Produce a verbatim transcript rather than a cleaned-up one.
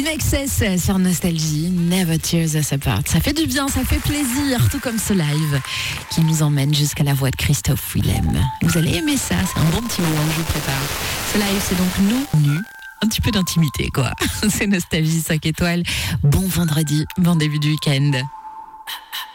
Excess sur Nostalgie, Never Tears Us Apart. Ça fait du bien, ça fait plaisir, tout comme ce live qui nous emmène jusqu'à la voix de Christophe Willem. Vous allez aimer ça, c'est un bon petit moment que je vous prépare. Ce live, c'est donc nous, nus, un petit peu d'intimité, quoi. C'est Nostalgie cinq étoiles. Bon vendredi, bon début du week-end.